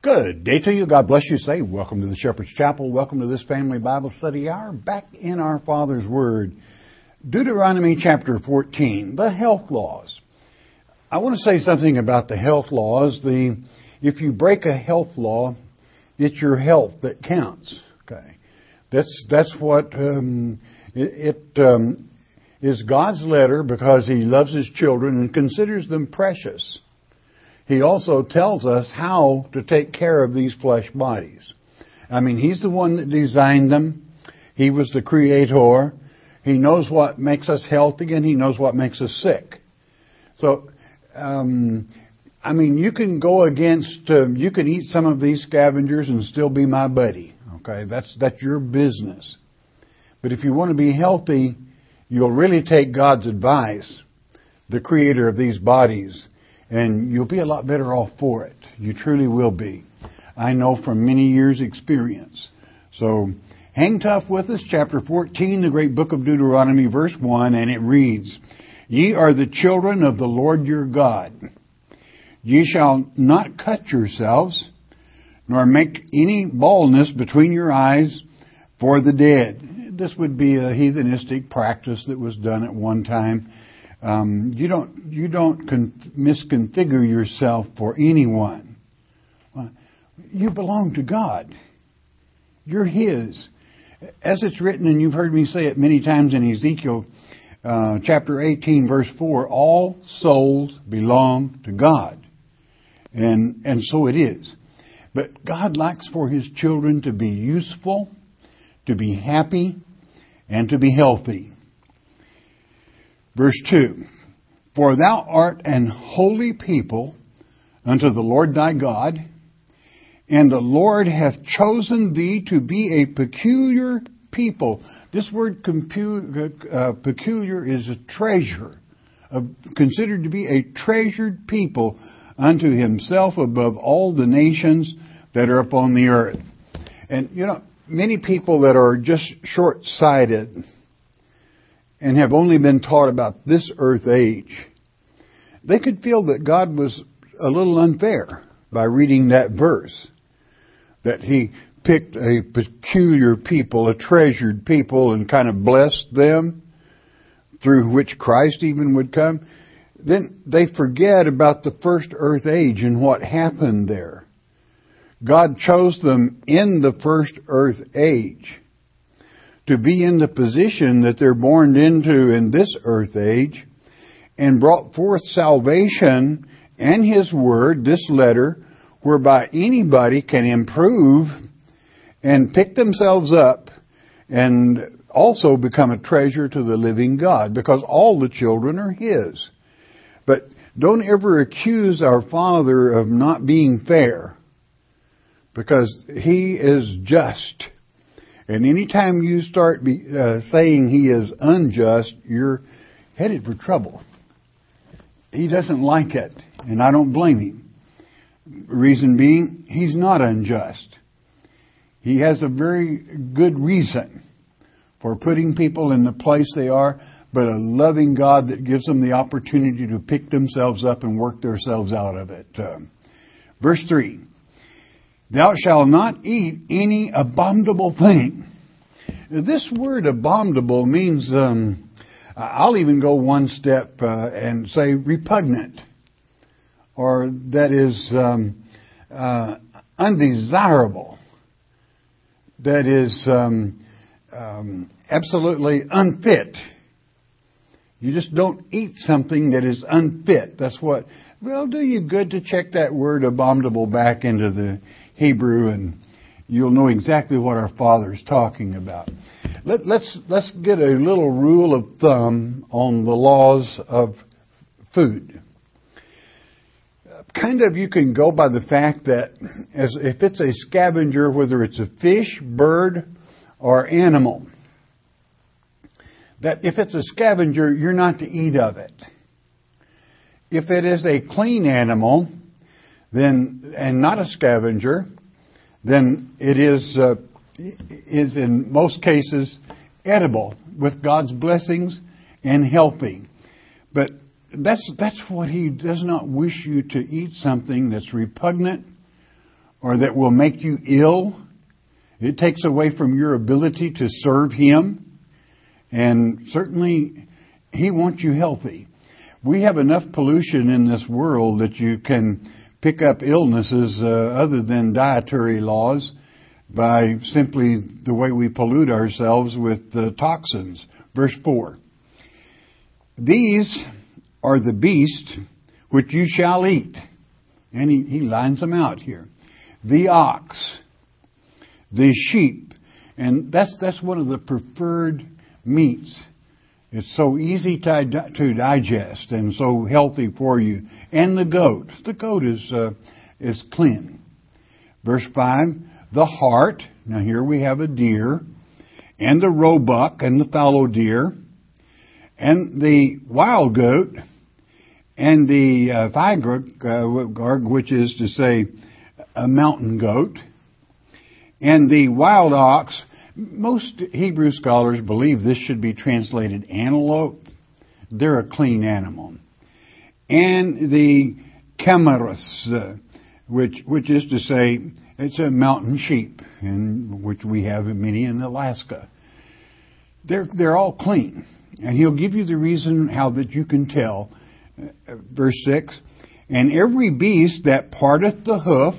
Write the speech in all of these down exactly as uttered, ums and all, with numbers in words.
Good day to you. God bless you. Say, welcome to the Shepherd's Chapel. Welcome to this family Bible study hour. Back in our Father's Word. Deuteronomy chapter fourteen, the health laws. I want to say something about the health laws. The if you break a health law, it's your health that counts. Okay, that's that's what um, it, it um, is God's letter because He loves His children and considers them precious. He also tells us how to take care of these flesh bodies. I mean, He's the one that designed them. He was the creator. He knows what makes us healthy and He knows what makes us sick. So, um, I mean, you can go against, uh, you can eat some of these scavengers and still be my buddy. Okay, that's that's your business. But if you want to be healthy, you'll really take God's advice, the creator of these bodies, and you'll be a lot better off for it. You truly will be. I know from many years' experience. So, hang tough with us. Chapter fourteen, the great book of Deuteronomy, verse one, and it reads, Ye are the children of the Lord your God. Ye shall not cut yourselves, nor make any baldness between your eyes for the dead. This would be a heathenistic practice that was done at one time. Um, you don't you don't con- misconfigure yourself for anyone. Well, you belong to God. You're His. As it's written, and you've heard me say it many times in Ezekiel uh, chapter eighteen, verse four, all souls belong to God. And and so it is. But God likes for His children to be useful, to be happy, and to be healthy. Verse two, For thou art an holy people unto the Lord thy God, and the Lord hath chosen thee to be a peculiar people. This word compu- uh, peculiar is a treasure, uh, considered to be a treasured people unto Himself above all the nations that are upon the earth. And, you know, many people that are just short-sighted and have only been taught about this earth age, they could feel that God was a little unfair by reading that verse. That He picked a peculiar people, a treasured people, and kind of blessed them, through which Christ even would come. Then they forget about the first earth age and what happened there. God chose them in the first earth age to be in the position that they're born into in this earth age, and brought forth salvation and His Word, this letter, whereby anybody can improve and pick themselves up and also become a treasure to the living God, because all the children are His. But don't ever accuse our Father of not being fair, because He is just. And anytime you start be, uh, saying He is unjust, you're headed for trouble. He doesn't like it, and I don't blame Him. Reason being, He's not unjust. He has a very good reason for putting people in the place they are, but a loving God that gives them the opportunity to pick themselves up and work themselves out of it. Um, verse three. Thou shalt not eat any abominable thing. This word abominable means, um, I'll even go one step uh, and say repugnant. Or that is um, uh, undesirable. That is um, um, absolutely unfit. You just don't eat something that is unfit. That's what, well, do you good to check that word abominable back into the Hebrew, and you'll know exactly what our Father's talking about. Let, let's let's get a little rule of thumb on the laws of food. Kind of you can go by the fact that as if it's a scavenger, whether it's a fish, bird, or animal, that if it's a scavenger, you're not to eat of it. If it is a clean animal, then and not a scavenger, then it is uh, is in most cases edible with God's blessings and healthy. But that's that's what He does not wish you to eat, something that's repugnant or that will make you ill. It takes away from your ability to serve Him. And certainly, He wants you healthy. We have enough pollution in this world that you can pick up illnesses uh, other than dietary laws by simply the way we pollute ourselves with uh, toxins. Verse four. These are the beasts which you shall eat. And he, he lines them out here. The ox, the sheep, and that's that's one of the preferred meats. It's so easy to, to digest and so healthy for you. And the goat. The goat is uh, is clean. Verse five, the hart. Now here we have a deer. And the roebuck and the fallow deer. And the wild goat. And the uh, vigrug, uh, which is to say a mountain goat. And the wild ox. Most Hebrew scholars believe this should be translated antelope. They're a clean animal. And the camarus, uh, which which is to say it's a mountain sheep, in which we have many in Alaska. They're they're all clean, and he'll give you the reason how that you can tell. Uh, verse six, and every beast that parteth the hoof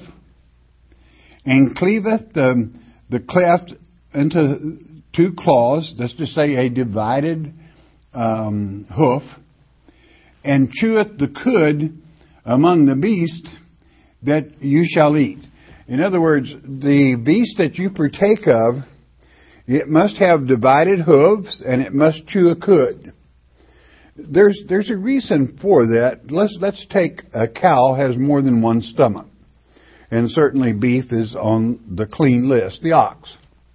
and cleaveth the the cleft into two claws, that's to say a divided um, hoof, and cheweth the cud among the beast that you shall eat. In other words, the beast that you partake of, it must have divided hooves and it must chew a cud. There's there's a reason for that. Let's let's take a cow has more than one stomach, and certainly beef is on the clean list. The ox.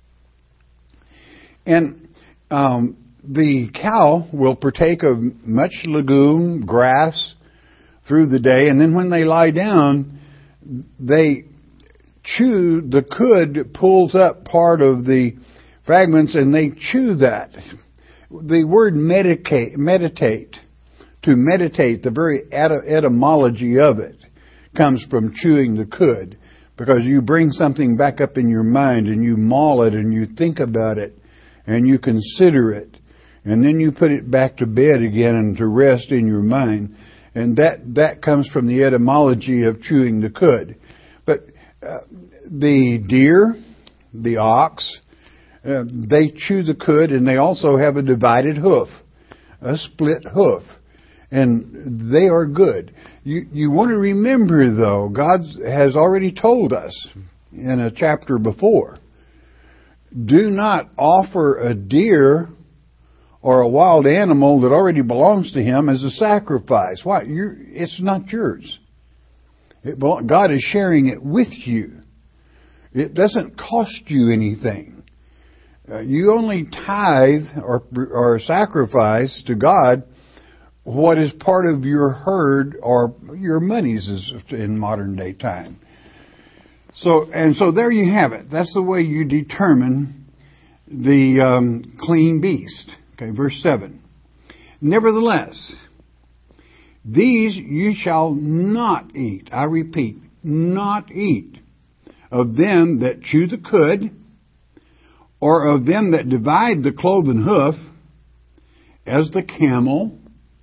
And um, the cow will partake of much legume, grass, through the day, and then when they lie down, they chew, the cud pulls up part of the fragments, and they chew that. The word medicate, meditate, to meditate, the very etymology of it, comes from chewing the cud, because you bring something back up in your mind, and you maul it, and you think about it, and you consider it, and then you put it back to bed again and to rest in your mind. And that, that comes from the etymology of chewing the cud. But uh, the deer, the ox, uh, they chew the cud, and they also have a divided hoof, a split hoof. And they are good. You, you want to remember, though, God has already told us in a chapter before, do not offer a deer or a wild animal that already belongs to Him as a sacrifice. Why? You're, it's not yours. It, God is sharing it with you. It doesn't cost you anything. Uh, you only tithe or, or sacrifice to God what is part of your herd or your monies is in modern day time. So, and so there you have it. That's the way you determine the um, clean beast. Okay, verse seven. Nevertheless, these you shall not eat. I repeat, not eat of them that chew the cud, or of them that divide the cloven hoof, as the camel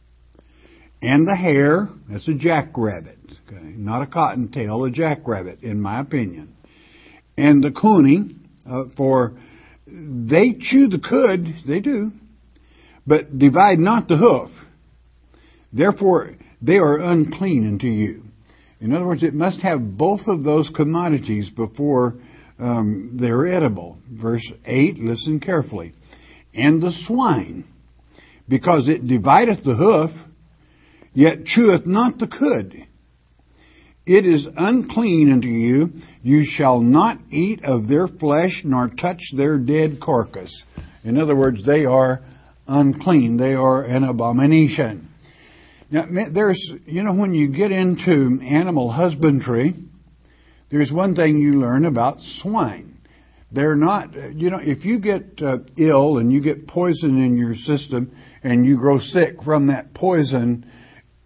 and the hare. That's a jackrabbit. Okay, not a cottontail, a jackrabbit, in my opinion. And the coney, uh, for they chew the cud, they do, but divide not the hoof. Therefore, they are unclean unto you. In other words, it must have both of those commodities before um, they're edible. Verse eight, listen carefully. And the swine, because it divideth the hoof, yet cheweth not the cud. It is unclean unto you. You shall not eat of their flesh, nor touch their dead carcass. In other words, they are unclean. They are an abomination. Now, there's, you know, when you get into animal husbandry, there's one thing you learn about swine. They're not, you know, if you get uh, ill and you get poison in your system and you grow sick from that poison,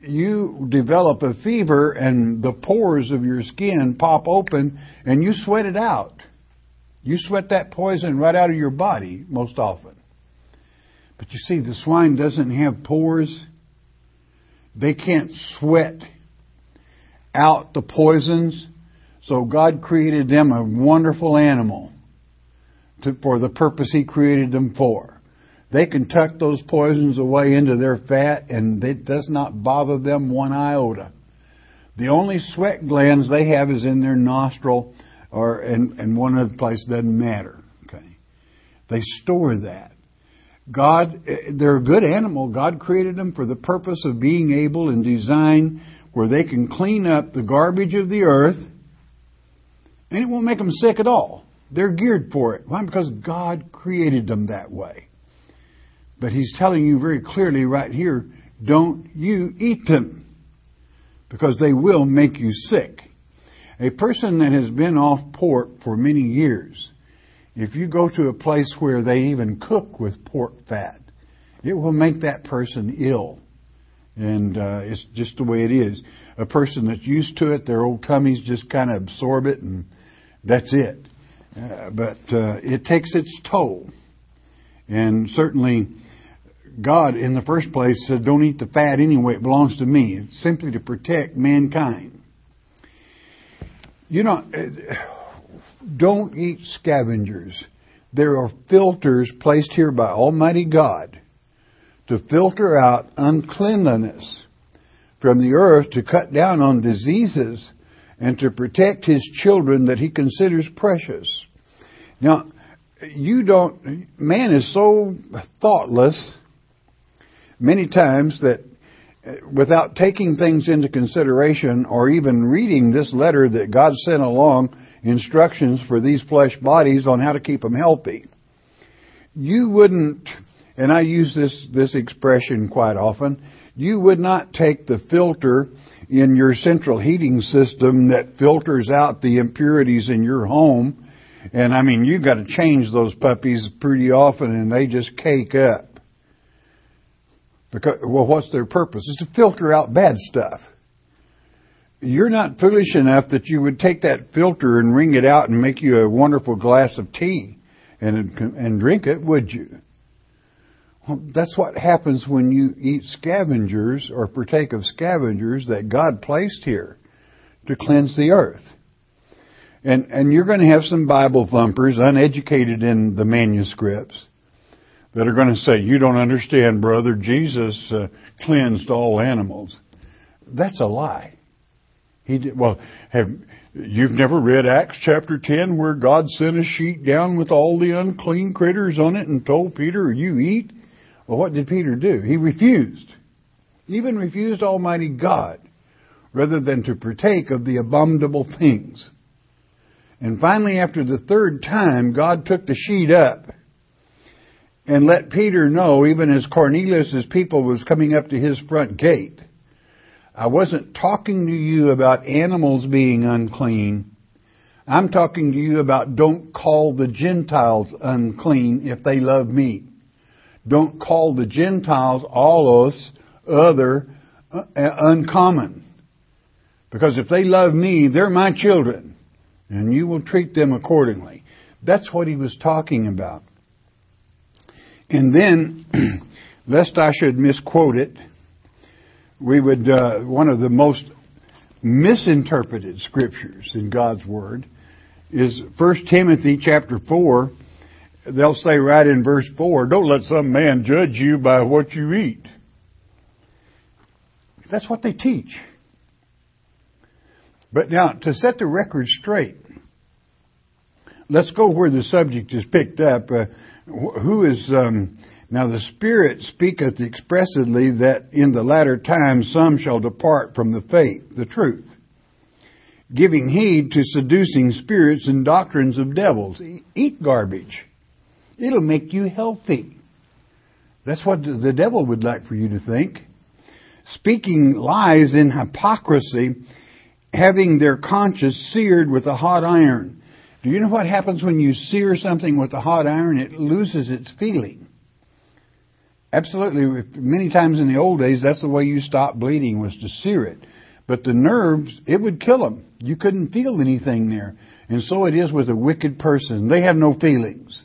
you develop a fever and the pores of your skin pop open and you sweat it out. You sweat that poison right out of your body most often. But you see, the swine doesn't have pores. They can't sweat out the poisons. So God created them a wonderful animal to, for the purpose He created them for. They can tuck those poisons away into their fat and it does not bother them one iota. The only sweat glands they have is in their nostril or in, in one other place. Doesn't matter. Okay, they store that. God, they're a good animal. God created them for the purpose of being able and designed where they can clean up the garbage of the earth and it won't make them sick at all. They're geared for it. Why? Because God created them that way. But He's telling you very clearly right here, don't you eat them because they will make you sick. A person that has been off pork for many years, if you go to a place where they even cook with pork fat, it will make that person ill. And uh, it's just the way it is. A person that's used to it, their old tummies just kind of absorb it and that's it. Uh, but uh, it takes its toll. And certainly God, in the first place, said, don't eat the fat anyway. It belongs to me. It's simply to protect mankind. You know, don't eat scavengers. There are filters placed here by Almighty God to filter out uncleanliness from the earth, to cut down on diseases, and to protect His children that He considers precious. Now, you don't, man is so thoughtless many times that without taking things into consideration or even reading this letter that God sent along, instructions for these flesh bodies on how to keep them healthy, you wouldn't, and I use this, this expression quite often, you would not take the filter in your central heating system that filters out the impurities in your home. And I mean, you've got to change those puppies pretty often and they just cake up. Because, well, what's their purpose? It's to filter out bad stuff. You're not foolish enough that you would take that filter and wring it out and make you a wonderful glass of tea and, and drink it, would you? Well, that's what happens when you eat scavengers or partake of scavengers that God placed here to cleanse the earth. And, and you're going to have some Bible thumpers, uneducated in the manuscripts, that are going to say, you don't understand, brother, Jesus uh, cleansed all animals. That's a lie. He did, well, have you've never read Acts chapter ten where God sent a sheet down with all the unclean critters on it and told Peter, you eat? Well, what did Peter do? He refused. Even refused Almighty God rather than to partake of the abominable things. And finally, after the third time, God took the sheet up and let Peter know, even as Cornelius' people was coming up to his front gate, I wasn't talking to you about animals being unclean. I'm talking to you about don't call the Gentiles unclean if they love me. Don't call the Gentiles, allos, other, uh, uncommon. Because if they love me, they're my children. And you will treat them accordingly. That's what he was talking about. And then, lest I should misquote it, we would, uh, one of the most misinterpreted scriptures in God's Word is First Timothy chapter four. They'll say right in verse four, don't let some man judge you by what you eat. That's what they teach. But now, to set the record straight, let's go where the subject is picked up. Uh, who is, um, now the Spirit speaketh expressly that in the latter times some shall depart from the faith, the truth, giving heed to seducing spirits and doctrines of devils. Eat garbage. It'll make you healthy. That's what the devil would like for you to think. Speaking lies in hypocrisy, having their conscience seared with a hot iron. Do you know what happens when you sear something with a hot iron? It loses its feeling. Absolutely. Many times in the old days, that's the way you stopped bleeding, was to sear it. But the nerves, it would kill them. You couldn't feel anything there. And so it is with a wicked person. They have no feelings.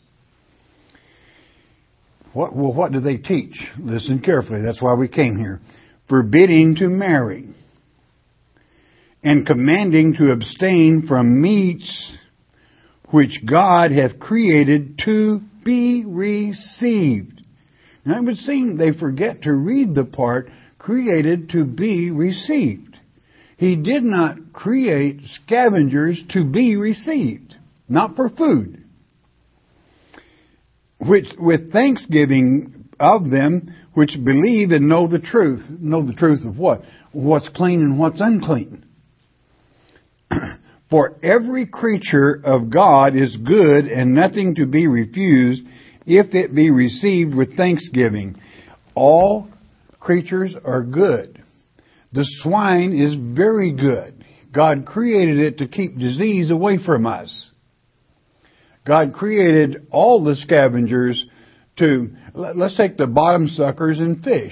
What, well, what do they teach? Listen carefully. That's why we came here. Forbidding to marry and commanding to abstain from meats which God hath created to be received. Now it would seem they forget to read the part, created to be received. He did not create scavengers to be received, not for food. Which, with thanksgiving of them which believe and know the truth. Know the truth of what? What's clean and what's unclean. For every creature of God is good and nothing to be refused if it be received with thanksgiving. All creatures are good. The swine is very good. God created it to keep disease away from us. God created all the scavengers to, let's take the bottom suckers and fish.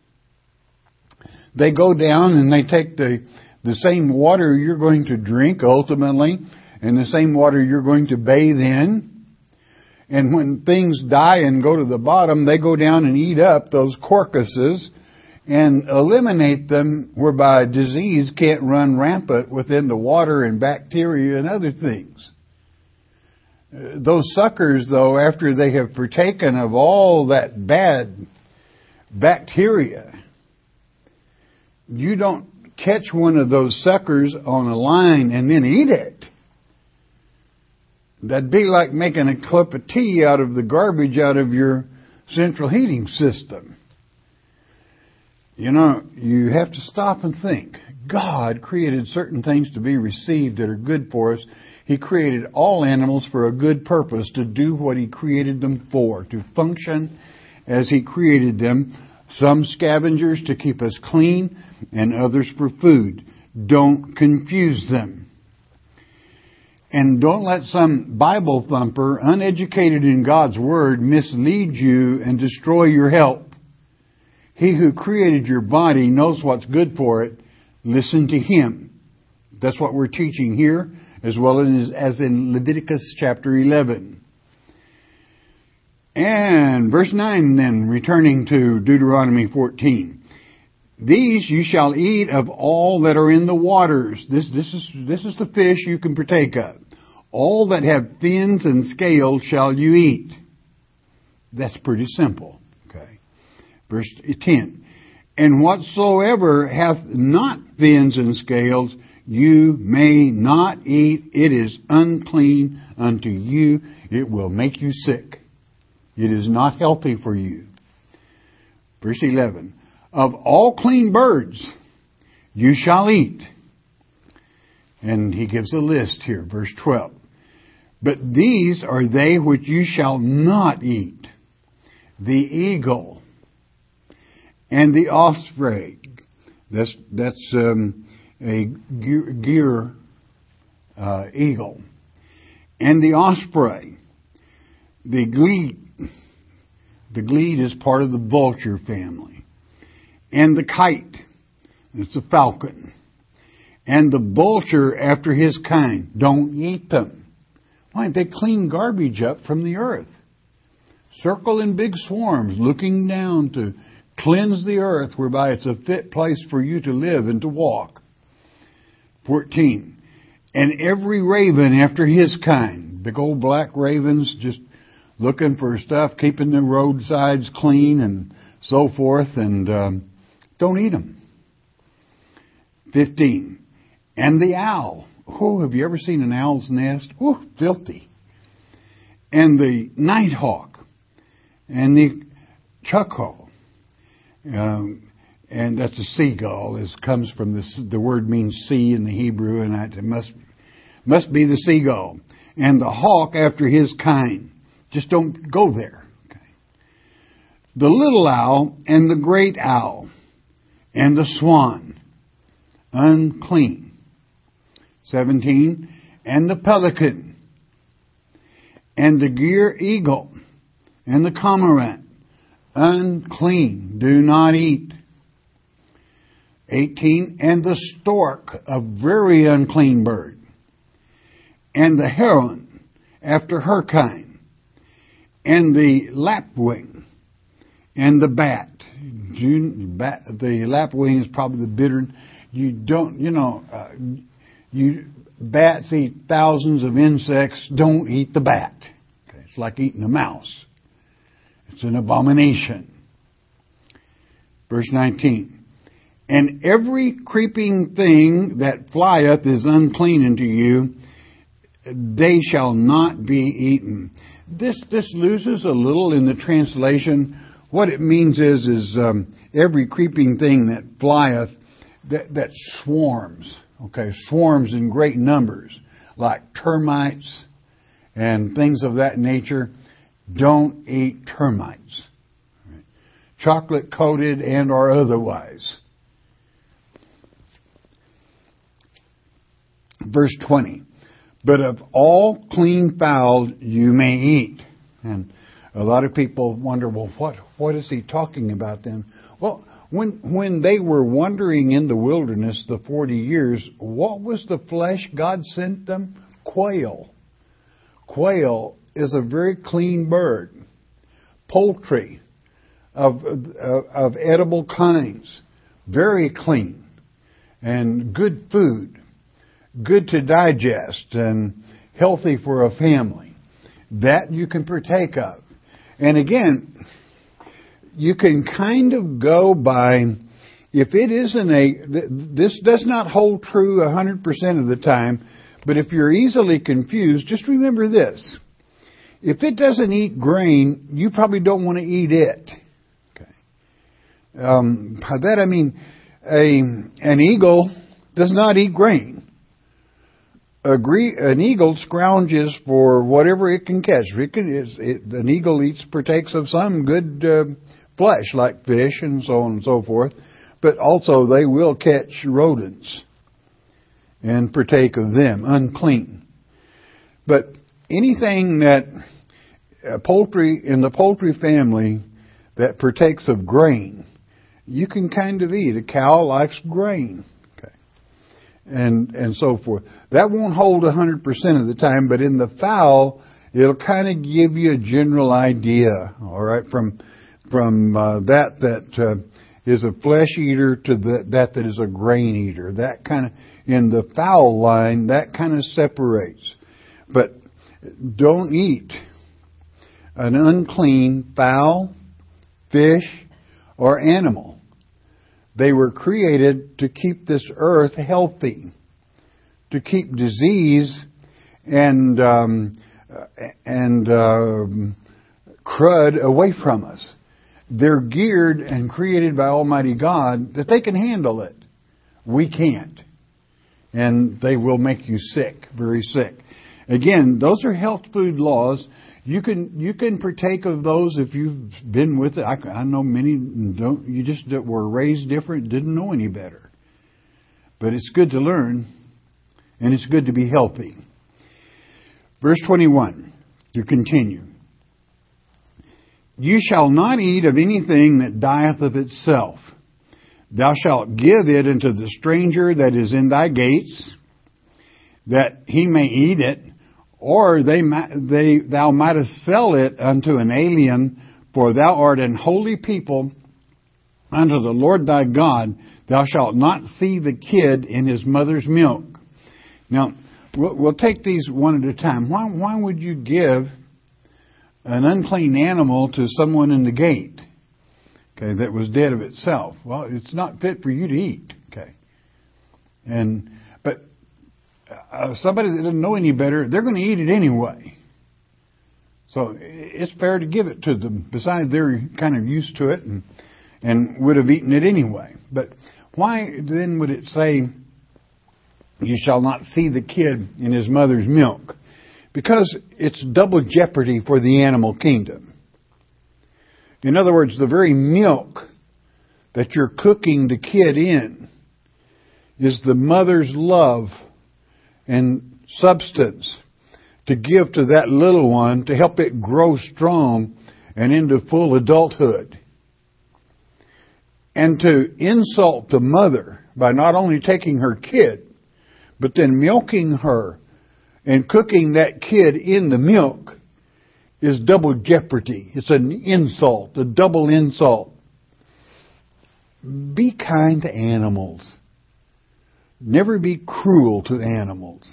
They go down and they take the, the same water you're going to drink ultimately, and the same water you're going to bathe in. And when things die and go to the bottom, they go down and eat up those carcasses and eliminate them, whereby disease can't run rampant within the water and bacteria and other things. Those suckers, though, after they have partaken of all that bad bacteria, you don't catch one of those suckers on a line and then eat it. That'd be like making a cup of tea out of the garbage out of your central heating system. You know, you have to stop and think. God created certain things to be received that are good for us. He created all animals for a good purpose, to do what He created them for, to function as He created them. Some scavengers to keep us clean and others for food. Don't confuse them. And don't let some Bible thumper, uneducated in God's Word, mislead you and destroy your health. He who created your body knows what's good for it. Listen to Him. That's what we're teaching here, as well as, as in Leviticus chapter eleven. And verse nine then, returning to Deuteronomy fourteen. These you shall eat of all that are in the waters. This, this is, this is the fish you can partake of. All that have fins and scales shall you eat. That's pretty simple. Okay. Verse ten. And whatsoever hath not fins and scales, you may not eat. It is unclean unto you. It will make you sick. It is not healthy for you. Verse eleven. Of all clean birds you shall eat. And he gives a list here. Verse twelve. But these are they which you shall not eat. The eagle and the osprey. That's, that's um, a gear, gear uh, eagle. And the osprey. The glede. The glede is part of the vulture family. And the kite. It's a falcon. And the vulture after his kind. Don't eat them. Why? They clean garbage up from the earth. Circle in big swarms, looking down to cleanse the earth, whereby it's a fit place for you to live and to walk. fourteen. And every raven after his kind. Big old black ravens just looking for stuff, keeping the roadsides clean and so forth, and um, don't eat them. fifteen. And the owl. Oh, have you ever seen an owl's nest? Oh, filthy. And the nighthawk. And the chuckle. Um, and that's a seagull. It comes from the, the word means sea in the Hebrew, and it must, must be the seagull. And the hawk after his kind. Just don't go there. Okay. The little owl and the great owl and the swan. Unclean. seventeen. And the pelican. And the gear eagle. And the cormorant. unclean. Do not eat. eighteen. And the stork, a very unclean bird. And the heron, after her kind. And the lapwing. And the bat. The lapwing is probably the bitter. You don't, you know, uh, you bats eat thousands of insects. Don't eat the bat. Okay, it's like eating a mouse. It's an abomination. Verse nineteen. And every creeping thing that flieth is unclean unto you. They shall not be eaten. This this loses a little in the translation. What it means is is um, every creeping thing that flieth, that that swarms. Okay, swarms in great numbers, like termites and things of that nature. Don't eat termites, right? Chocolate coated and or otherwise. Verse twenty. But of all clean fowl you may eat. And a lot of people wonder, well, what what is he talking about then? Well, when when they were wandering in the wilderness the forty years, what was the flesh God sent them? Quail. Quail is a very clean bird. Poultry of of, of edible kinds, very clean, and good food. Good to digest and healthy for a family. That you can partake of. And again, you can kind of go by, if it isn't a, this does not hold true one hundred percent of the time, but if you're easily confused, just remember this. If it doesn't eat grain, you probably don't want to eat it. Okay. Um, by that I mean, a an eagle does not eat grain. Agree, an eagle scrounges for whatever it can catch. It can, it, it, an eagle eats, partakes of some good uh, flesh, like fish and so on and so forth. But also they will catch rodents and partake of them, unclean. But anything that uh, poultry in the poultry family that partakes of grain, you can kind of eat. A cow likes grain. And and so forth. That won't hold one hundred percent of the time, but in the fowl, it'll kind of give you a general idea, all right, from from uh, that that uh, is a flesh eater to the, that that is a grain eater. That kind of, in the fowl line, that kind of separates. But don't eat an unclean fowl, fish, or animal. They were created to keep this earth healthy, to keep disease and um, and um, crud away from us. They're geared and created by Almighty God that they can handle it. We can't. And they will make you sick, very sick. Again, those are health food laws. You can you can partake of those if you've been with it. I, I know many don't. You just were raised different, didn't know any better. But it's good to learn, and it's good to be healthy. Verse twenty-one, to continue. You shall not eat of anything that dieth of itself. Thou shalt give it unto the stranger that is in thy gates, that he may eat it. Or they, they, thou mightest sell it unto an alien, for thou art an holy people unto the Lord thy God. Thou shalt not see the kid in his mother's milk. Now, we'll, we'll take these one at a time. Why, why would you give an unclean animal to someone in the gate, okay, that was dead of itself? Well, it's not fit for you to eat, okay. And but Uh, somebody that doesn't know any better, they're going to eat it anyway. So it's fair to give it to them. Besides, they're kind of used to it and, and would have eaten it anyway. But why then would it say, you shall not see the kid in his mother's milk? Because it's double jeopardy for the animal kingdom. In other words, the very milk that you're cooking the kid in is the mother's love and substance to give to that little one to help it grow strong and into full adulthood. And to insult the mother by not only taking her kid, but then milking her and cooking that kid in the milk is double jeopardy. It's an insult, a double insult. Be kind to animals. Never be cruel to animals.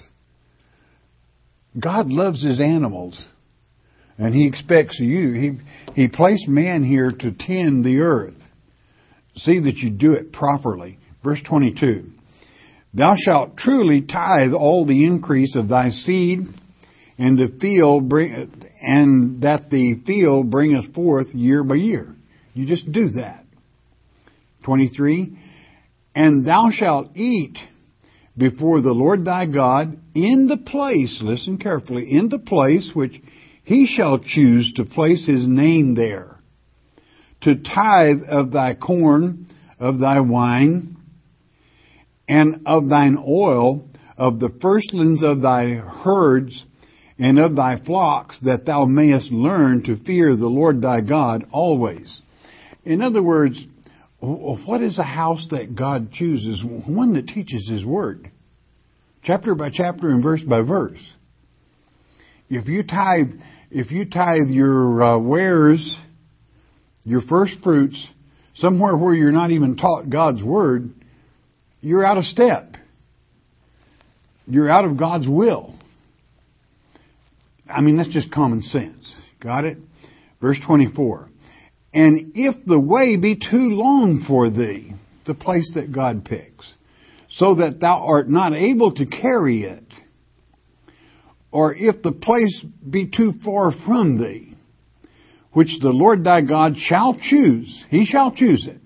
God loves His animals, and He expects you. He, he placed man here to tend the earth. See that you do it properly. Verse twenty-two. Thou shalt truly tithe all the increase of thy seed, and the field bring, and that the field bringeth forth year by year. You just do that. twenty-three. And thou shalt eat before the Lord thy God in the place, listen carefully, in the place which He shall choose to place His name there, to tithe of thy corn, of thy wine, and of thine oil, of the firstlings of thy herds, and of thy flocks, that thou mayest learn to fear the Lord thy God always. In other words, what is a house that God chooses? One that teaches His Word. Chapter by chapter and verse by verse. If you tithe, if you tithe your uh, wares, your first fruits, somewhere where you're not even taught God's Word, you're out of step. You're out of God's will. I mean, that's just common sense. Got it? Verse twenty-four. And if the way be too long for thee, the place that God picks, so that thou art not able to carry it, or if the place be too far from thee, which the Lord thy God shall choose, He shall choose it,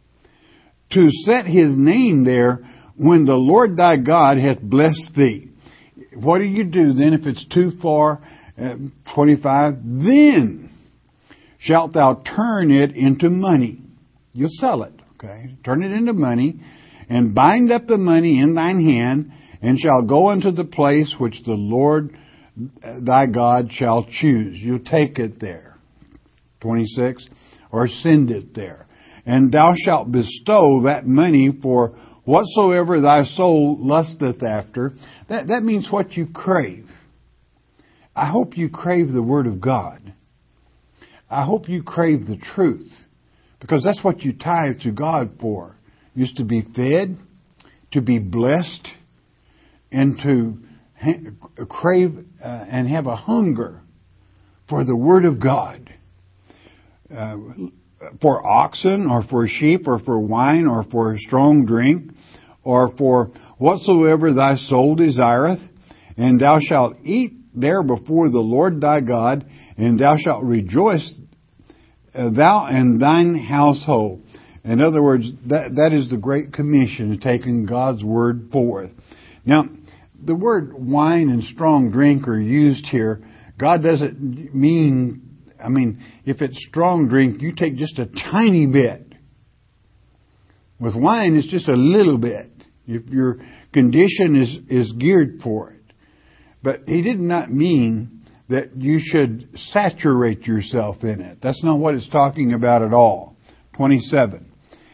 to set His name there when the Lord thy God hath blessed thee. What do you do then if it's too far? Uh, twenty-five. Then shalt thou turn it into money. You'll sell it, okay? Turn it into money, and bind up the money in thine hand, and shall go unto the place which the Lord thy God shall choose. You'll take it there. twenty-six. Or send it there. And thou shalt bestow that money for whatsoever thy soul lusteth after. That, that means what you crave. I hope you crave the Word of God. I hope you crave the truth. Because that's what you tithe to God for. Is to be fed, to be blessed, and to ha- crave uh, and have a hunger for the Word of God. Uh, for oxen, or for sheep, or for wine, or for strong drink, or for whatsoever thy soul desireth, and thou shalt eat there before the Lord thy God, and thou shalt rejoice, uh, thou and thine household. In other words, that that is the Great Commission, taking God's Word forth. Now, the word wine and strong drink are used here. God doesn't mean, I mean, if it's strong drink, you take just a tiny bit. With wine, it's just a little bit. If your condition is, is geared for it. But He did not mean that you should saturate yourself in it. That's not what it's talking about at all. twenty-seven.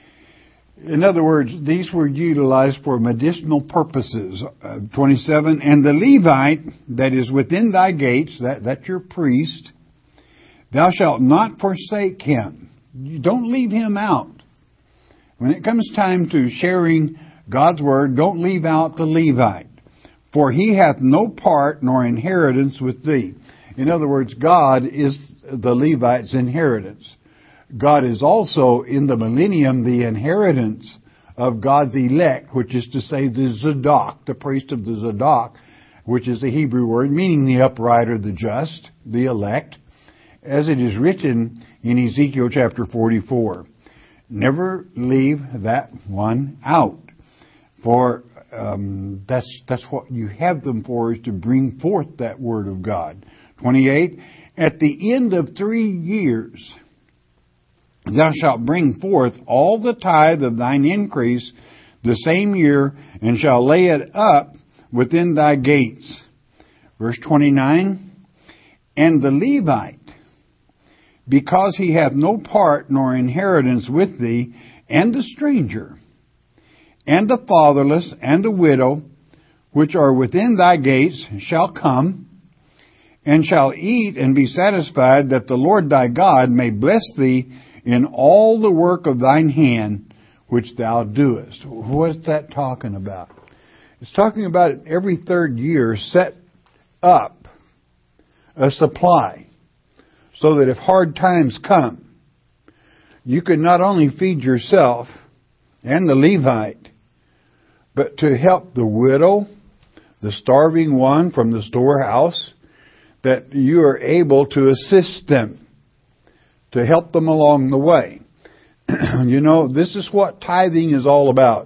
In other words, these were utilized for medicinal purposes. Uh, twenty-seven. And the Levite that is within thy gates, that, that's your priest, thou shalt not forsake him. You don't leave him out. When it comes time to sharing God's Word, don't leave out the Levite. For he hath no part nor inheritance with thee. In other words, God is the Levite's inheritance. God is also in the millennium the inheritance of God's elect, which is to say the Zadok, the priest of the Zadok, which is the Hebrew word meaning the upright or the just, the elect, as it is written in Ezekiel chapter forty-four. Never leave that one out. For um, that's that's what you have them for, is to bring forth that Word of God. twenty-eight. At the end of three years, thou shalt bring forth all the tithe of thine increase the same year, and shall lay it up within thy gates. Verse twenty-nine. And the Levite, because he hath no part nor inheritance with thee, and the stranger, and the fatherless, and the widow, which are within thy gates, shall come, and shall eat and be satisfied, that the Lord thy God may bless thee in all the work of thine hand, which thou doest. What's that talking about? It's talking about every third year set up a supply, so that if hard times come, you can not only feed yourself and the Levite, but to help the widow, the starving one from the storehouse, that you are able to assist them, to help them along the way. You know, this is what tithing is all about.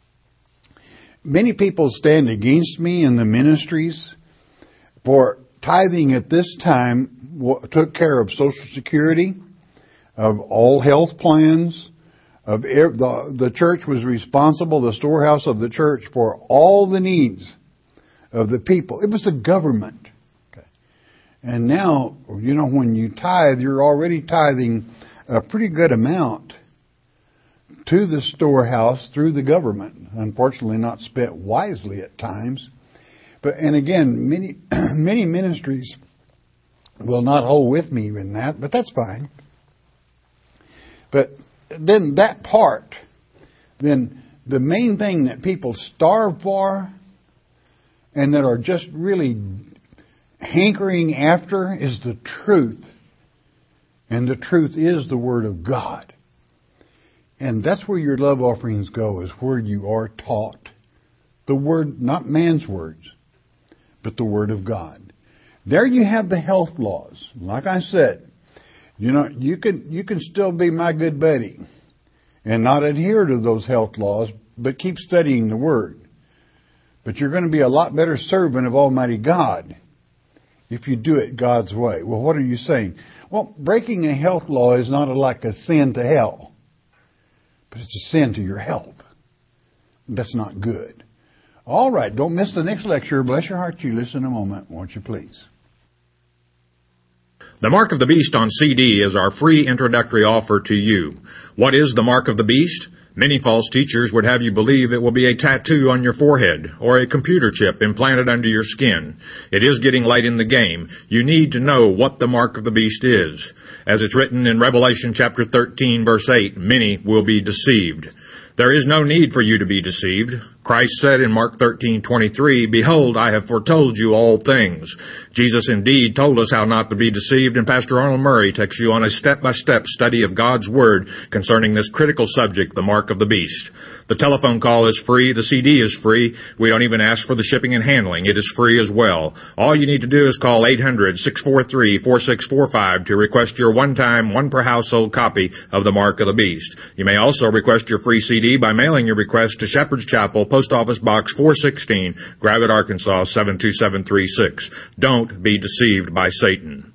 Many people stand against me in the ministries, for tithing at this time took care of Social Security, of all health plans, of the, the church was responsible, the storehouse of the church, for all the needs of the people. It was the government. Okay. And now, you know, when you tithe, you're already tithing a pretty good amount to the storehouse through the government. Unfortunately, not spent wisely at times. But and again, many many ministries will not hold with me in that, but that's fine. But then that part, then the main thing that people starve for and that are just really hankering after is the truth. And the truth is the Word of God. And that's where your love offerings go, is where you are taught the Word, not man's words, but the Word of God. There you have the health laws. Like I said, you know, you can you can still be my good buddy and not adhere to those health laws, but keep studying the Word. But you're going to be a lot better servant of Almighty God if you do it God's way. Well, what are you saying? Well, breaking a health law is not like a sin to hell, but it's a sin to your health. That's not good. All right, don't miss the next lecture. Bless your heart, you listen a moment, won't you please? The Mark of the Beast on C D is our free introductory offer to you. What is the Mark of the Beast? Many false teachers would have you believe it will be a tattoo on your forehead or a computer chip implanted under your skin. It is getting late in the game. You need to know what the Mark of the Beast is. As it's written in Revelation chapter thirteen, verse eight, many will be deceived. There is no need for you to be deceived. Christ said in Mark thirteen twenty-three, "Behold, I have foretold you all things." Jesus indeed told us how not to be deceived, and Pastor Arnold Murray takes you on a step-by-step study of God's Word concerning this critical subject, the Mark of the Beast. The telephone call is free. The C D is free. We don't even ask for the shipping and handling. It is free as well. All you need to do is call eight hundred, six four three, four six four five to request your one-time, one-per-household copy of the Mark of the Beast. You may also request your free C D by mailing your request to Shepherd's Chapel, Post Office Box four sixteen, Gravette, Arkansas seven two seven three six. Don't be deceived by Satan.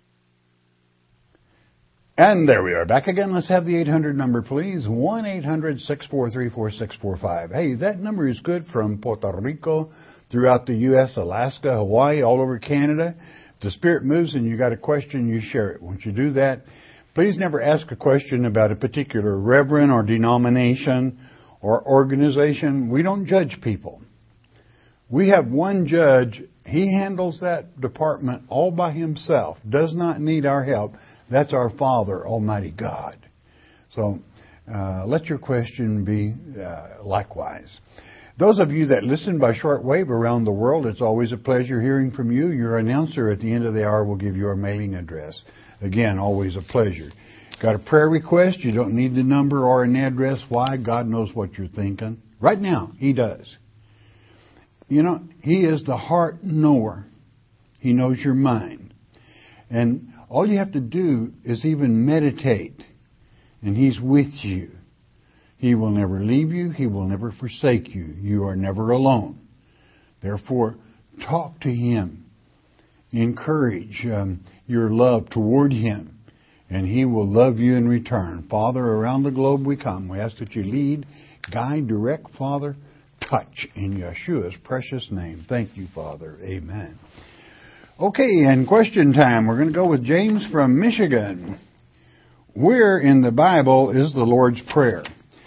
And there we are, back again. Let's have the eight hundred number, please. one eight hundred, six four three, four six four five. Hey, that number is good from Puerto Rico, throughout the U S, Alaska, Hawaii, all over Canada. If the Spirit moves and you got a question, you share it. Once you do that, please never ask a question about a particular reverend or denomination or organization. We don't judge people. We have one judge. He handles that department all by himself. Does not need our help. That's our Father, Almighty God. So uh, let your question be uh, likewise. Those of you that listen by shortwave around the world, it's always a pleasure hearing from you. Your announcer at the end of the hour will give you our mailing address. Again, always a pleasure. Got a prayer request? You don't need the number or an address. Why? God knows what you're thinking. Right now, He does. You know, He is the heart knower. He knows your mind. And all you have to do is even meditate, and He's with you. He will never leave you. He will never forsake you. You are never alone. Therefore, talk to Him. Encourage um, your love toward Him, and He will love you in return. Father, around the globe we come. We ask that you lead, guide, direct, Father, touch in Yeshua's precious name. Thank you, Father. Amen. Okay, and question time. We're going to go with James from Michigan. Where in the Bible is the Lord's Prayer?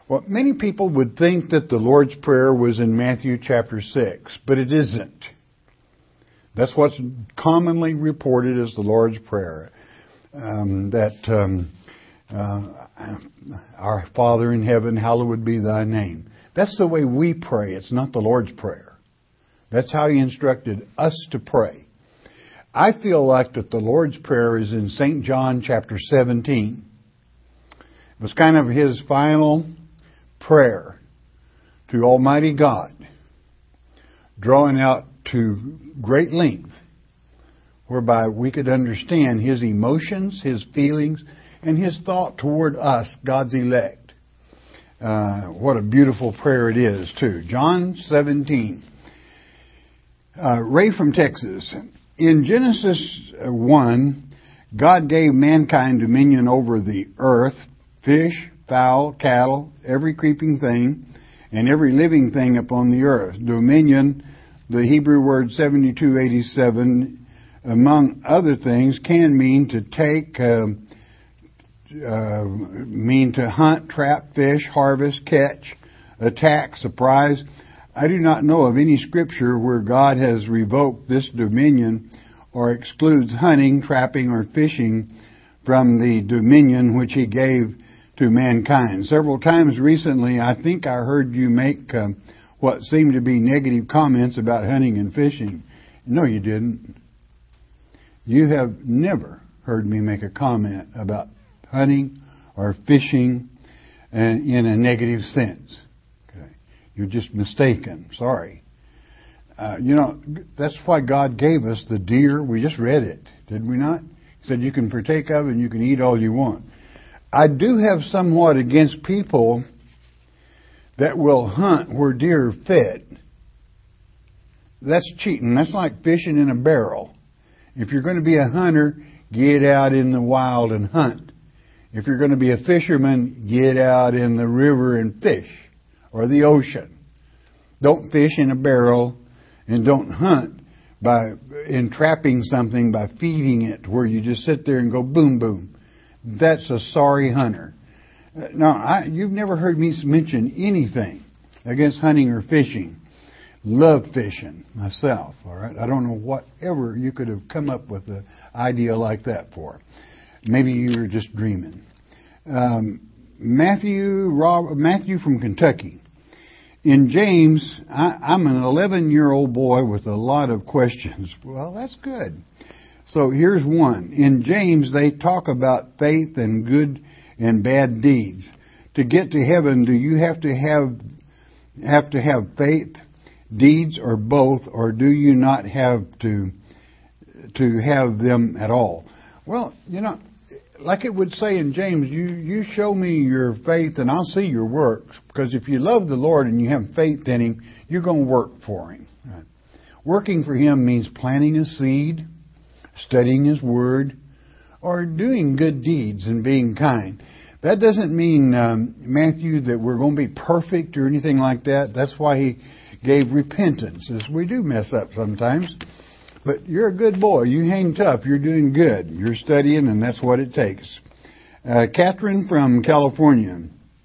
Well, many people would think that the Lord's Prayer was in Matthew chapter six, but it isn't. That's what's commonly reported as the Lord's Prayer. Um, that um, uh, our Father in heaven, hallowed be thy name. That's the way we pray. It's not the Lord's Prayer. That's how He instructed us to pray. I feel like that the Lord's Prayer is in Saint John chapter seventeen. It was kind of His final prayer to Almighty God, drawing out to great length, whereby we could understand His emotions, His feelings, and His thought toward us, God's elect. Uh, what a beautiful prayer it is, too. John seventeen. Uh, Ray from Texas. In Genesis one, God gave mankind dominion over the earth, fish, fowl, cattle, every creeping thing, and every living thing upon the earth. Dominion, the Hebrew word seventy-two eighty-seven, among other things, can mean to take, uh, uh, mean to hunt, trap, fish, harvest, catch, attack, surprise. I do not know of any scripture where God has revoked this dominion or excludes hunting, trapping, or fishing from the dominion which He gave to mankind. Several times recently, I think I heard you make uh, what seemed to be negative comments about hunting and fishing. No, you didn't. You have never heard me make a comment about hunting or fishing in a negative sense. Okay. You're just mistaken. Sorry. Uh, you know, that's why God gave us the deer. We just read it, did we not? He said you can partake of it and you can eat all you want. I do have somewhat against people that will hunt where deer are fed. That's cheating. That's like fishing in a barrel. If you're going to be a hunter, get out in the wild and hunt. If you're going to be a fisherman, get out in the river and fish, or the ocean. Don't fish in a barrel, and don't hunt by entrapping something by feeding it where you just sit there and go boom, boom. That's a sorry hunter. Now, I, you've never heard me mention anything against hunting or fishing. Love fishing myself, all right? I don't know whatever you could have come up with an idea like that for. Maybe you were just dreaming. Um, Matthew, Rob, Matthew from Kentucky. In James, I, I'm an eleven-year-old boy with a lot of questions. Well, that's good. So here's one. In James, they talk about faith and good and bad deeds. To get to heaven, do you have to have have to have faith, deeds, or both, or do you not have to to have them at all? Well, you know, like it would say in James, you, you show me your faith and I'll see your works. Because if you love the Lord and you have faith in Him, you're going to work for Him. Right? Working for Him means planting a seed, studying His Word, or doing good deeds and being kind. That doesn't mean, um, Matthew, that we're going to be perfect or anything like that. That's why He gave repentance, as we do mess up sometimes. But you're a good boy. You hang tough. You're doing good. You're studying, and that's what it takes. Uh, Catherine from California.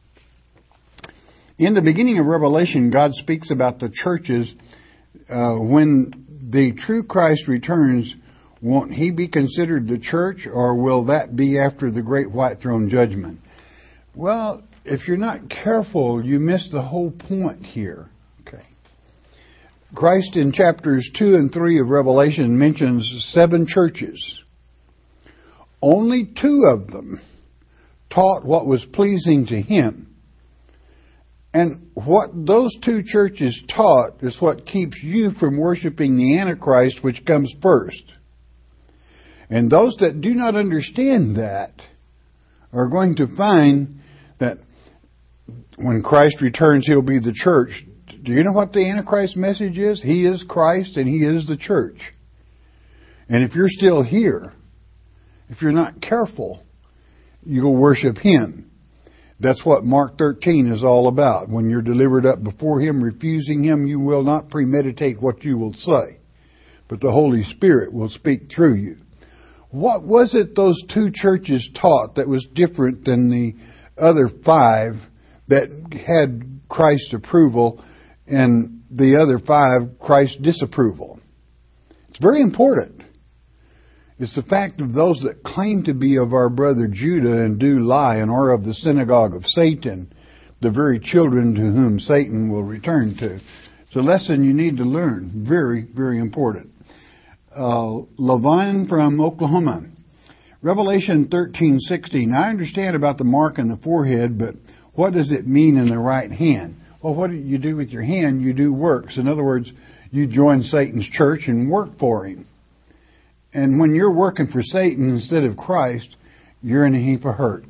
In the beginning of Revelation, God speaks about the churches. Uh, when the true Christ returns, won't He be considered the church, or will that be after the great white throne judgment? Well, if you're not careful, you miss the whole point here. Okay. Christ in chapters two and three of Revelation mentions seven churches. Only two of them taught what was pleasing to Him. And what those two churches taught is what keeps you from worshiping the Antichrist, which comes first. And those that do not understand that are going to find that when Christ returns, He'll be the church. Do you know what the Antichrist message is? He is Christ and He is the church. And if you're still here, if you're not careful, you'll worship Him. That's what Mark thirteen is all about. When you're delivered up before Him, refusing Him, you will not premeditate what you will say, but the Holy Spirit will speak through you. What was it those two churches taught that was different than the other five that had Christ's approval and the other five Christ's disapproval. It's very important. It's the fact of those that claim to be of our brother Judah and do lie and are of the synagogue of Satan, the very children to whom Satan will return to. It's a lesson you need to learn. Very, very important. Uh, Levine from Oklahoma. Revelation thirteen sixteen. I understand about the mark on the forehead, but what does it mean in the right hand? Well, what do you do with your hand? You do works. In other words, you join Satan's church and work for him. And when you're working for Satan instead of Christ, you're in a heap of hurt.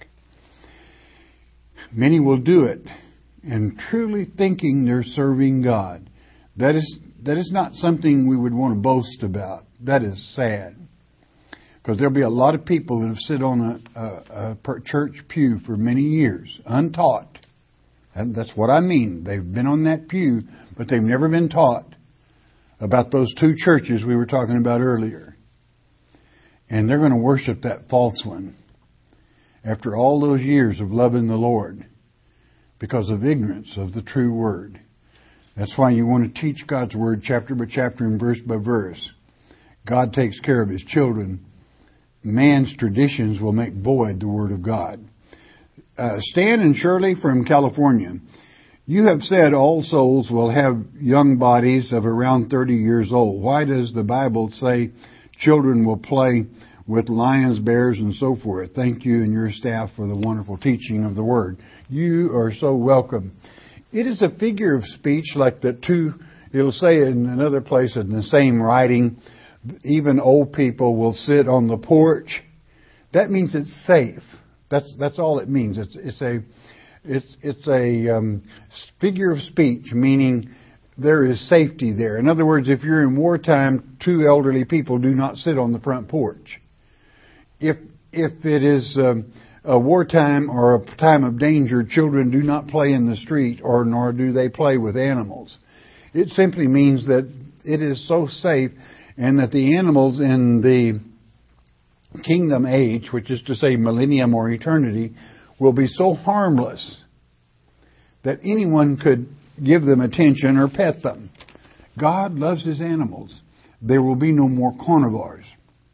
Many will do it and truly thinking they're serving God. That is that is not something we would want to boast about. That is sad. Because there'll be a lot of people that have sit on a, a, a church pew for many years, untaught. And that's what I mean. They've been on that pew, but they've never been taught about those two churches we were talking about earlier. And they're going to worship that false one after all those years of loving the Lord because of ignorance of the true word. That's why you want to teach God's word chapter by chapter and verse by verse. God takes care of His children. Man's traditions will make void the word of God. Uh, Stan and Shirley from California. You have said all souls will have young bodies of around thirty years old. Why does the Bible say children will play with lions, bears, and so forth? Thank you and your staff for the wonderful teaching of the Word. You are so welcome. It is a figure of speech like the two, it'll say in another place in the same writing, even old people will sit on the porch. That means it's safe. That's that's all it means. It's it's a it's it's a um, figure of speech, meaning there is safety there. In other words, if you're in wartime, two elderly people do not sit on the front porch. If if it is um, a wartime or a time of danger, children do not play in the street, or nor do they play with animals. It simply means that it is so safe, and that the animals in the kingdom age, which is to say millennium or eternity, will be so harmless that anyone could give them attention or pet them. God loves His animals. There will be no more carnivores.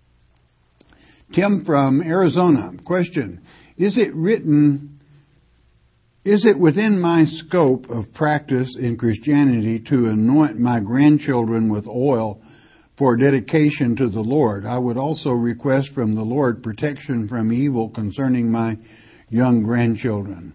Tim from Arizona. Question. Is it written, is it within my scope of practice in Christianity to anoint my grandchildren with oil for dedication to the Lord? I would also request from the Lord protection from evil concerning my young grandchildren.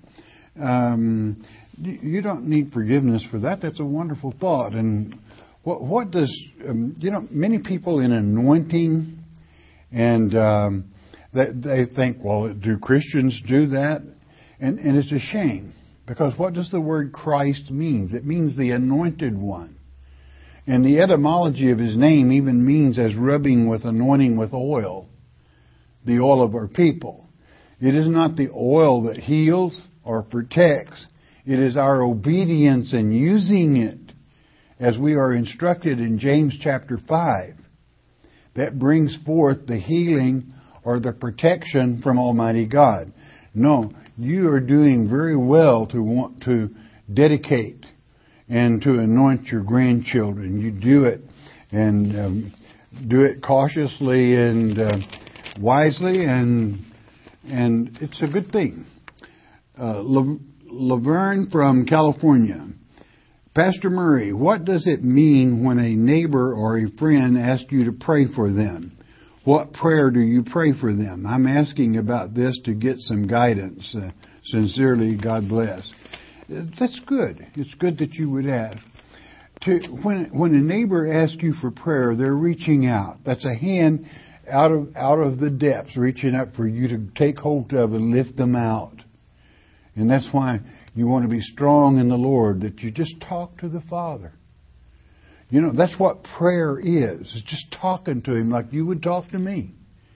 Um, you don't need forgiveness for that. That's a wonderful thought. And what, what does, um, you know, many people in anointing, and um, they, they think, well, do Christians do that? And, and it's a shame, because what does the word Christ mean? It means the anointed one. And the etymology of His name even means as rubbing with, anointing with oil, the oil of our people. It is not the oil that heals or protects. It is our obedience in using it, as we are instructed in James chapter five, that brings forth the healing or the protection from Almighty God. No, you are doing very well to want to dedicate and to anoint your grandchildren. You do it, and um, do it cautiously and uh, wisely, and and it's a good thing. Uh, La- Laverne from California. Pastor Murray, what does it mean when a neighbor or a friend asks you to pray for them? What prayer do you pray for them? I'm asking about this to get some guidance. Uh, sincerely, God bless. That's good. It's good that you would ask. To, when when a neighbor asks you for prayer, they're reaching out. That's a hand out of out of the depths, reaching up for you to take hold of and lift them out. And that's why you want to be strong in the Lord, that you just talk to the Father. You know, that's what prayer is. It's just talking to Him like you would talk to me.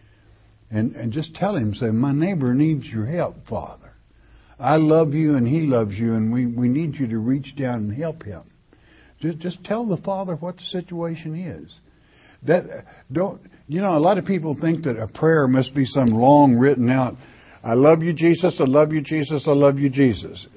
And and just tell Him, say, my neighbor needs your help, Father. I love you and he loves you, and we, we need you to reach down and help him. Just just tell the Father what the situation is. That don't you know, a lot of people think that a prayer must be some long written out, I love you, Jesus. I love you, Jesus. I love you, Jesus.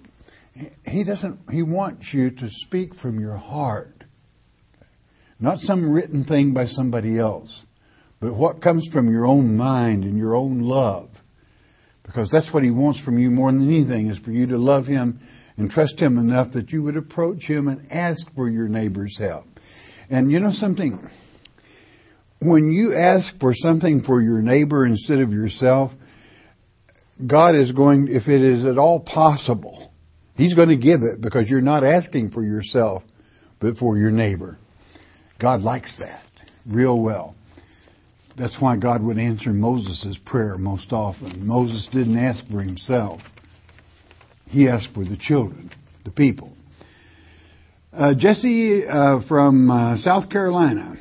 He doesn't, he wants you to speak from your heart. Not some written thing by somebody else, but what comes from your own mind and your own love. Because that's what he wants from you more than anything, is for you to love him and trust him enough that you would approach him and ask for your neighbor's help. And you know something? When you ask for something for your neighbor instead of yourself, God is going, if it is at all possible, He's going to give it, because you're not asking for yourself, but for your neighbor. God likes that real well. That's why God would answer Moses' prayer most often. Moses didn't ask for himself. He asked for the children, the people. Uh, Jesse uh, from uh, South Carolina,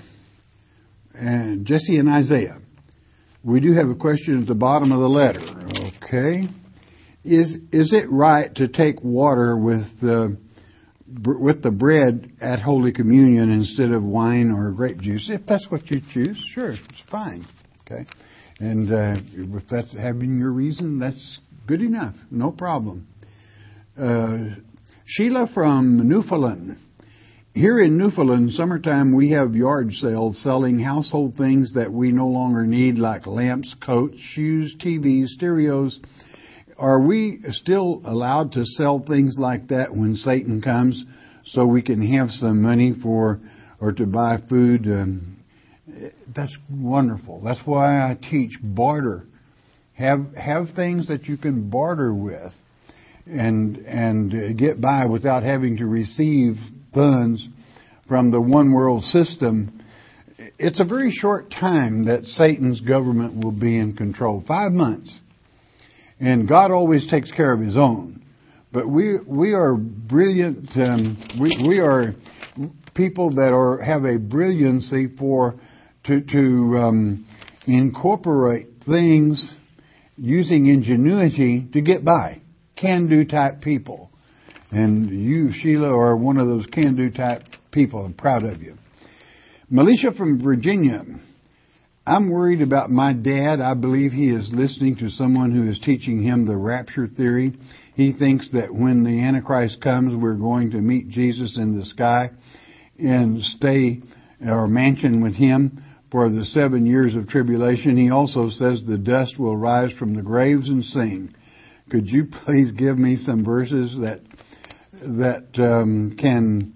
and Jesse and Isaiah. We do have a question at the bottom of the letter. Okay. Is is it right to take water with the with the bread at Holy Communion instead of wine or grape juice? If that's what you choose, sure, it's fine. Okay, and uh, if that's having your reason, that's good enough. No problem. Uh, Sheila from Newfoundland. Here in Newfoundland, summertime, we have yard sales selling household things that we no longer need, like lamps, coats, shoes, T Vs, stereos. Are we still allowed to sell things like that when Satan comes, so we can have some money for or to buy food? Um, that's wonderful. That's why I teach barter. Have have things that you can barter with, and and get by without having to receive funds from the one world system. It's a very short time that Satan's government will be in control. Five months. And God always takes care of His own. But we we are brilliant. Um, we we are people that are have a brilliancy for to to um, incorporate things using ingenuity to get by. Can-do type people. And you, Sheila, are one of those can-do type people. I'm proud of you. Militia from Virginia. I'm worried about my dad. I believe he is listening to someone who is teaching him the rapture theory. He thinks that when the Antichrist comes, we're going to meet Jesus in the sky and stay or mansion with him for the seven years of tribulation. He also says the dust will rise from the graves and sing. Could you please give me some verses that that um, can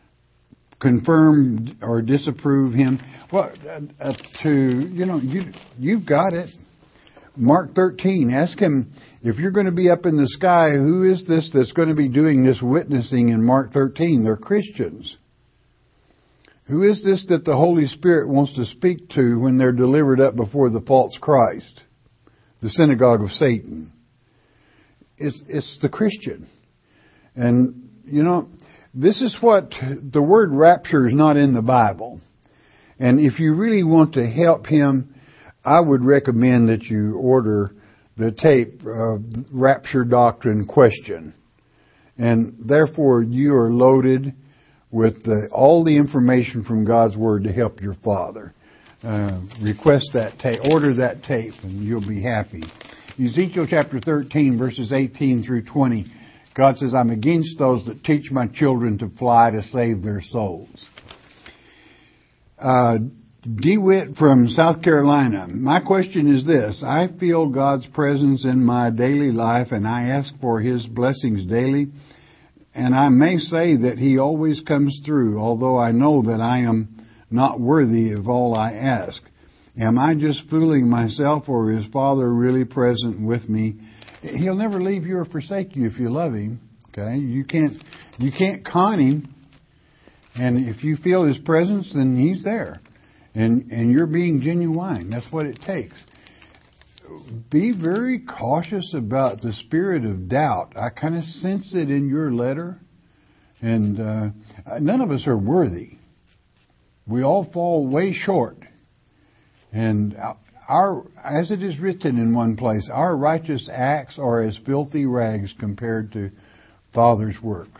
confirm or disapprove him? Well, uh, to, you know, you, you've got it. Mark thirteen, ask him, if you're going to be up in the sky, who is this that's going to be doing this witnessing in Mark thirteen? They're Christians. Who is this that the Holy Spirit wants to speak to when they're delivered up before the false Christ? The synagogue of Satan. It's, it's the Christian. And, you know, this is what, the word rapture is not in the Bible. And if you really want to help him, I would recommend that you order the tape, uh, Rapture Doctrine Question. And therefore you are loaded with the, all the information from God's Word to help your father. Uh, request that tape, order that tape, and you'll be happy. Ezekiel chapter thirteen, verses eighteen through twenty. God says, I'm against those that teach my children to fly to save their souls. Uh, DeWitt from South Carolina. My question is this. I feel God's presence in my daily life, and I ask for His blessings daily. And I may say that He always comes through, although I know that I am not worthy of all I ask. Am I just fooling myself, or is Father really present with me? He'll never leave you or forsake you if you love Him. Okay, you can't you can't con Him. And if you feel His presence, then He's there, and and you're being genuine. That's what it takes. Be very cautious about the spirit of doubt. I kind of sense it in your letter, and uh, none of us are worthy. We all fall way short, and our, as it is written in one place, our righteous acts are as filthy rags compared to Father's works.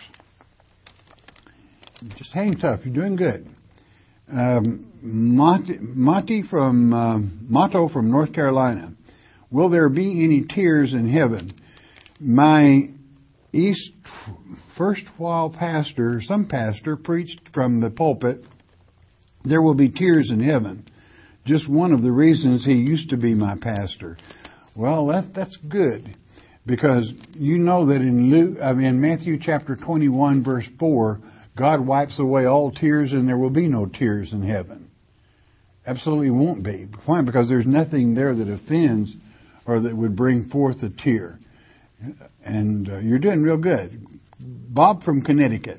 Just hang tough. You're doing good. Um, Monty, Monty from uh, Motto from North Carolina. will there be any tears in heaven? My East first while pastor, some pastor, preached from the pulpit, there will be tears in heaven. Just one of the reasons he used to be my pastor. Well, that, that's good. Because you know that in Luke, I mean, Matthew chapter twenty-one, verse four, God wipes away all tears and there will be no tears in heaven. Absolutely won't be. Why? Because there's nothing there that offends or that would bring forth a tear. And uh, you're doing real good. Bob from Connecticut.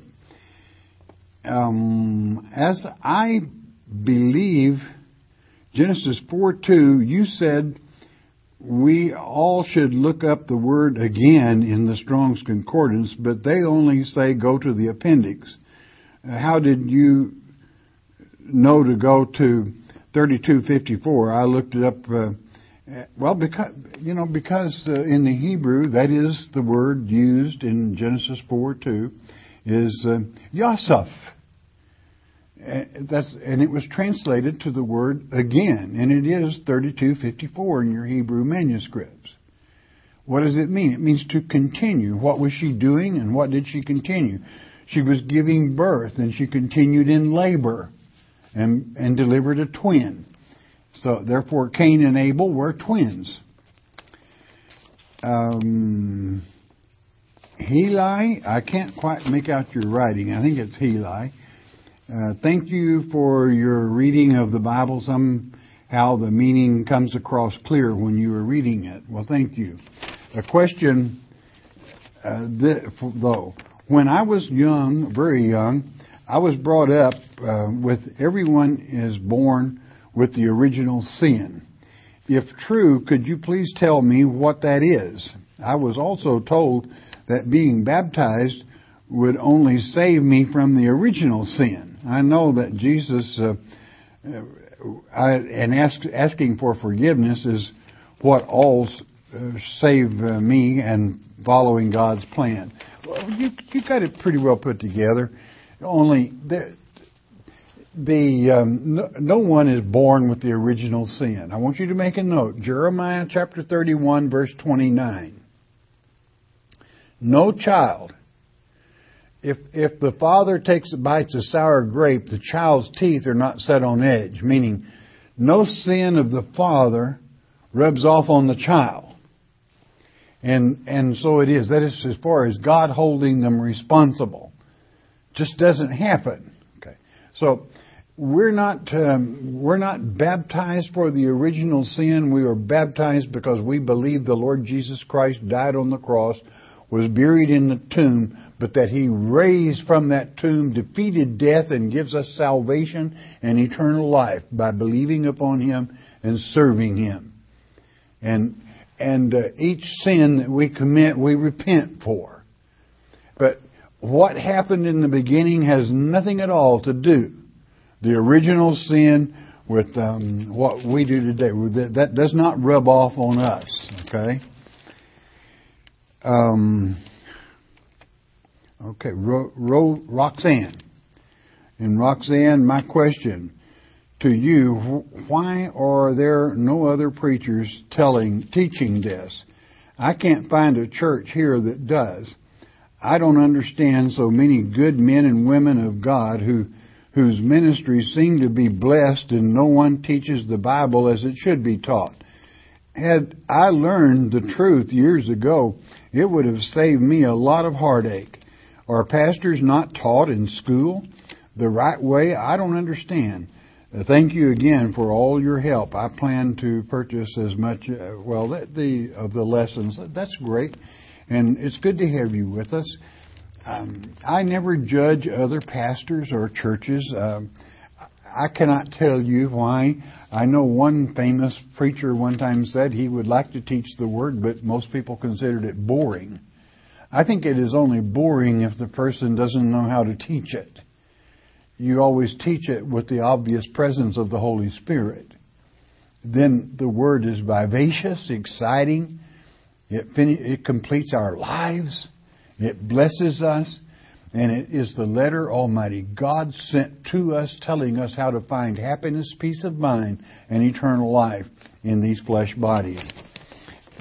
Um, as I believe Genesis four two, you said we all should look up the word again in the Strong's Concordance, but they only say go to the appendix. Uh, how did you know to go to thirty-two fifty-four? I looked it up. Uh, well, because you know, because uh, in the Hebrew, that is the word used in Genesis four two, is uh, Yosef. Uh, that's and it was translated to the word again, and it is thirty-two fifty-four in your Hebrew manuscripts. What does it mean? It means to continue. What was she doing, and what did she continue? She was giving birth, and she continued in labor, and and delivered a twin. So therefore, Cain and Abel were twins. Um, Heli, I can't quite make out your writing. I think it's Heli. Uh, thank you for your reading of the Bible. Somehow the meaning comes across clear when you are reading it. Well, thank you. A question, uh, th- though. When I was young, very young, I was brought up uh, with everyone is born with the original sin. If true, could you please tell me what that is? I was also told that being baptized would only save me from the original sin. I know that Jesus uh, uh, I, and ask, asking for forgiveness is what all uh, save uh, me and following God's plan. Well, you you got it pretty well put together. Only the, the um, no, no one is born with the original sin. I want you to make a note. Jeremiah chapter thirty-one, verse twenty-nine. No child. If if the father takes bites a sour grape, the child's teeth are not set on edge. Meaning, no sin of the father rubs off on the child. And and so it is. That is as far as God holding them responsible. Just doesn't happen. Okay. So we're not um, we're not baptized for the original sin. We are baptized because we believe the Lord Jesus Christ died on the cross, was buried in the tomb, but that He raised from that tomb, defeated death, and gives us salvation and eternal life by believing upon Him and serving Him. And and uh, each sin that we commit, we repent for. But what happened in the beginning has nothing at all to do, the original sin, with um, what we do today. That does not rub off on us, okay? Um, okay, Ro- Ro- Roxanne. And Roxanne, my question to you, why are there no other preachers telling, teaching this? I can't find a church here that does. I don't understand so many good men and women of God who whose ministries seem to be blessed and no one teaches the Bible as it should be taught. Had I learned the truth years ago, it would have saved me a lot of heartache. Are pastors not taught in school the right way? I don't understand. Uh, thank you again for all your help. I plan to purchase as much, uh, well, that, the of the lessons. That's great. And it's good to have you with us. Um, I never judge other pastors or churches. Um, I cannot tell you why. I know one famous preacher one time said he would like to teach the Word, but most people considered it boring. I think it is only boring if the person doesn't know how to teach it. You always teach it with the obvious presence of the Holy Spirit. Then the Word is vivacious, exciting. It, fin- it completes our lives. It blesses us. And it is the letter Almighty God sent to us, telling us how to find happiness, peace of mind, and eternal life in these flesh bodies.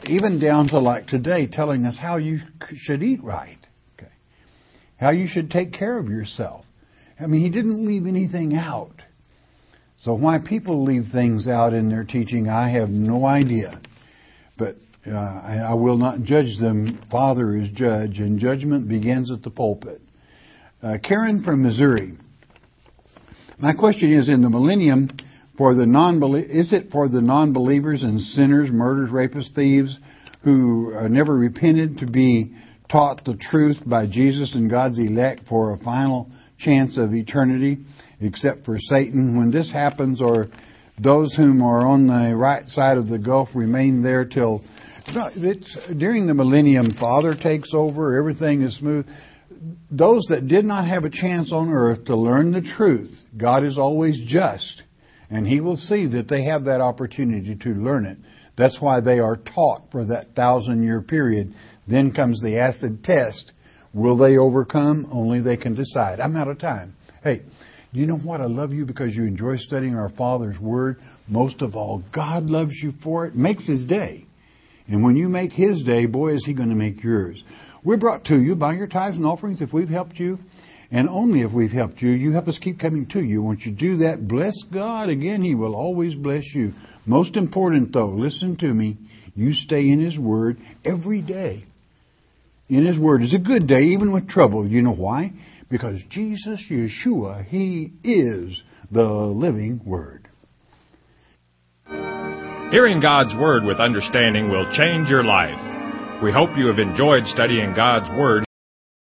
even down to like today, telling us how you should eat right, okay, how you should take care of yourself. I mean, He didn't leave anything out. So why people leave things out in their teaching, I have no idea. But uh, I, I will not judge them. Father is judge, and judgment begins at the pulpit. Uh, Karen from Missouri. My question is, in the millennium, for the non is it for the non-believers and sinners, murderers, rapists, thieves, who uh, never repented, to be taught the truth by Jesus and God's elect for a final chance of eternity, except for Satan? When this happens, or those whom are on the right side of the gulf remain there till no, it's during the millennium, Father takes over, everything is smooth. Those that did not have a chance on earth to learn the truth, God is always just, and He will see that they have that opportunity to learn it. That's why they are taught for that thousand-year period. Then comes the acid test. Will they overcome? Only they can decide. I'm out of time. Hey, do you know what? I love you because you enjoy studying our Father's Word. Most of all, God loves you for it. Makes His day. And when you make His day, boy, is He going to make yours. We're brought to you by your tithes and offerings if we've helped you. And only if we've helped you. You help us keep coming to you. Once you do that, bless God. Again, He will always bless you. Most important, though, listen to me. You stay in His Word every day. In His Word is a good day, even with trouble. You know why? Because Jesus, Yeshua, He is the living Word. Hearing God's Word with understanding will change your life. We hope you have enjoyed studying God's Word